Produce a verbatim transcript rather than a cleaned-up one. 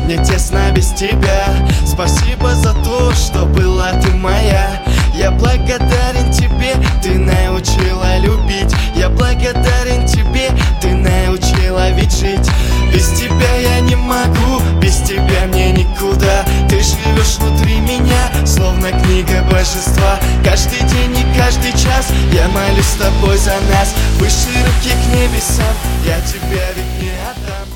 мне тесно без тебя. Спасибо за то, что была ты моя. Я благодарен тебе, ты научила любить. Я благодарен тебе, ты научила ведь жить. Без тебя я не могу, без тебя мне никуда. Ты живешь внутри меня, словно книга божества. Каждый день и каждый час я молюсь с тобой за нас. Выше руки к небесам, я тебя ведь не отдам.